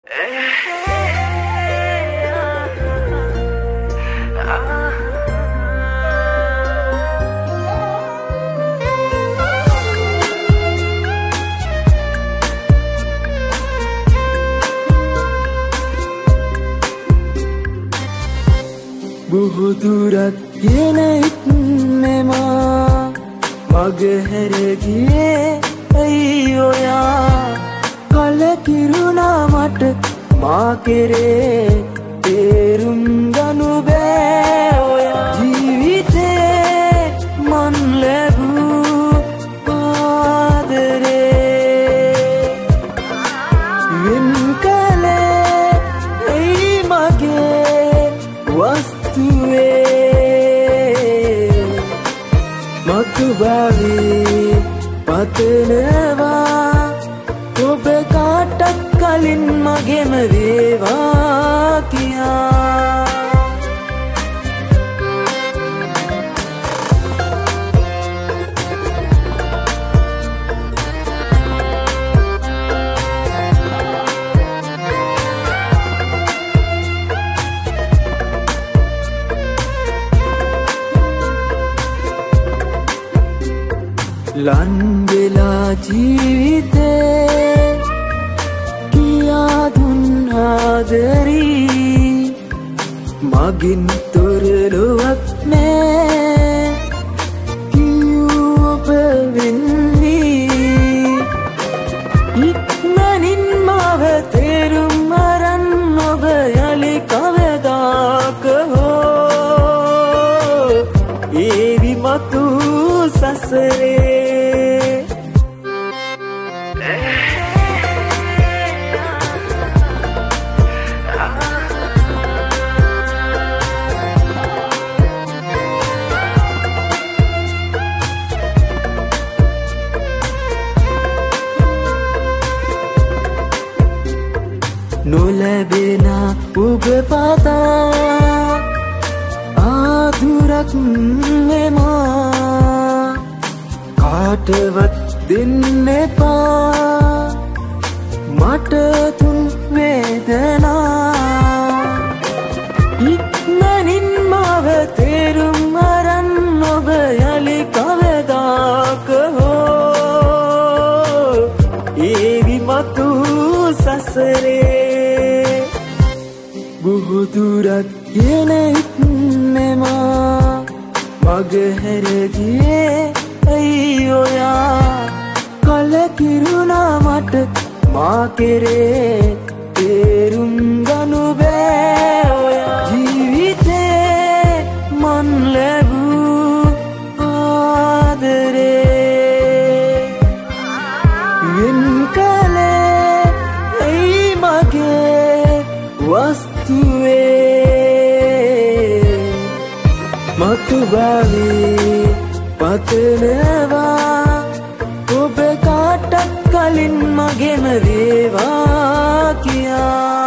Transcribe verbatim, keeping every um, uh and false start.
බුහුදුරක් ගෙන ඉක්මෙමා මගහැර ගියේ ඇයි ඔයා කලකිරුණා මට මා කෙරේ තේරුම් ගනු බෑ ඔයා ජීවිතේ මන් ලැබූ ආදරේ වෙන් කලේ ඇයි මගේ වස්තුවේ මතු බාවී පතනවා ඔබ කාටත් කලින් මගෙම වේවා කියා ලන් වෙලා ජීවිතේ කියා දුන් ආදරී මගින් තොර ලොවක් නෑ කියූ ඔබ වෙන්නේ ඉක්මනින් මව තේරුම් අරන් ඔබ යලි කවදාක හෝ ඒවි මතු සසරේ නොලැබෙන ඔබ පතා ආදුරක් මෙමා කාටවත් දෙන්න එපා මට තුන් වේදනා ඉක්මනින් මව තේරුම් අරන් ඔබ යලි කවදාක හෝ ඒවි මතු සසරේ බුහුදුරක් ගෙන ඉක්මෙමා මගහැර ගියේ ඇයි ඔයා කලකිරුණා මට මා කෙරේ තේරුම් ගනු බෑ ඔයා ජීවිතේ මන් ලැබූ ආදරේ වෙන් කලේ ඇයි මගේ වස්තුවේ මතු බාවී පතනවා ඔබ කාටත් කලින් මගෙම වේවා කියා